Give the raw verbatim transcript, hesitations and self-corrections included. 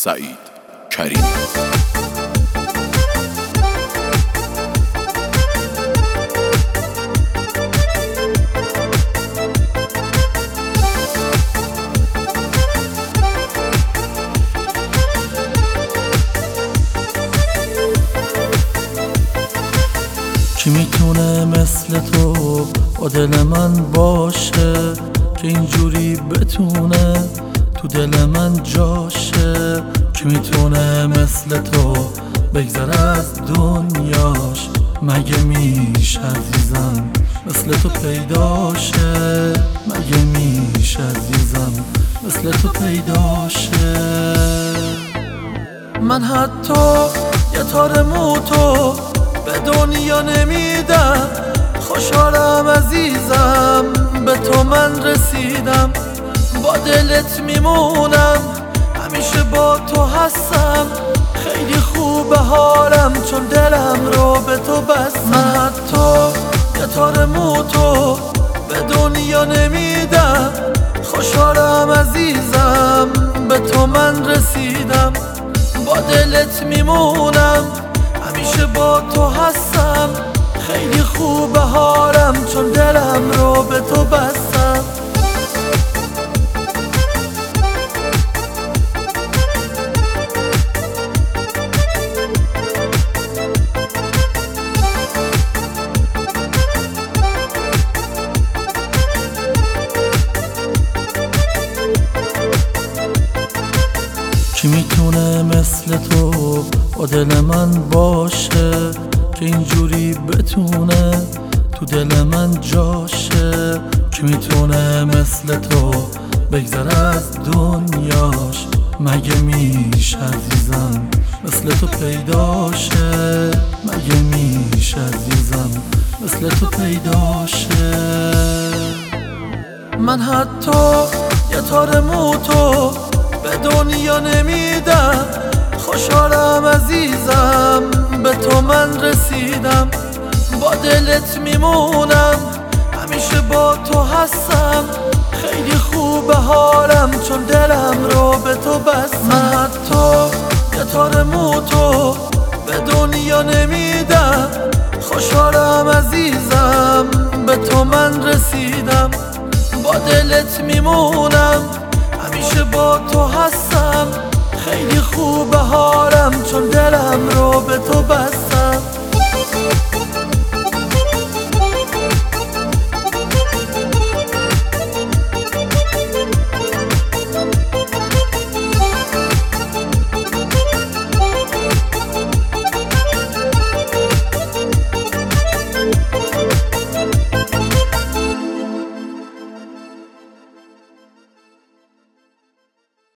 سعید کریمی. کی میتونه مثل تو با دل من باشه که اینجوری بتونه تو دل من جاشه؟ کی میتونه مثل تو بگذره از دنیاش؟ مگه میشه عزیزم مثل تو پیداشه؟ مگه میشه عزیزم مثل تو پیداشه؟ من حتی یه تار موتو به دنیا نمیدم، خوشحالم عزیزم به تو من رسیدم، با دلت میمونم، همیشه با تو هستم، خیلی خوبه حالم چون دلم رو به تو بستم. من حتی یه تار موتو به دنیا نمیدم، خوشحالم عزیزم به تو من رسیدم، با دلت میمونم، همیشه با تو هستم، خیلی خوبه حالم چون دلم رو به تو بستم. کی میتونه مثل تو با دل من باشه که اینجوری بتونه تو دل من جاشه؟ کی میتونه مثل تو بگذره از دنیاش؟ مگه میشه عزیزم مثل تو پیداشه؟ مگه میشه عزیزم مثل تو پیداشه؟ من حتی یه تار موتو به دنیا نمیدم، خوشحالم عزیزم به تو من رسیدم، با دلت میمونم، همیشه با تو هستم، خیلی خوبه حالم چون دلم رو به تو بستم. من حتی یه تار موتو به دنیا نمیدم، خوشحالم عزیزم به تو من رسیدم، با دلت میمونم، همیشه با تو هستم، خیلی خوبه حالم چون دلم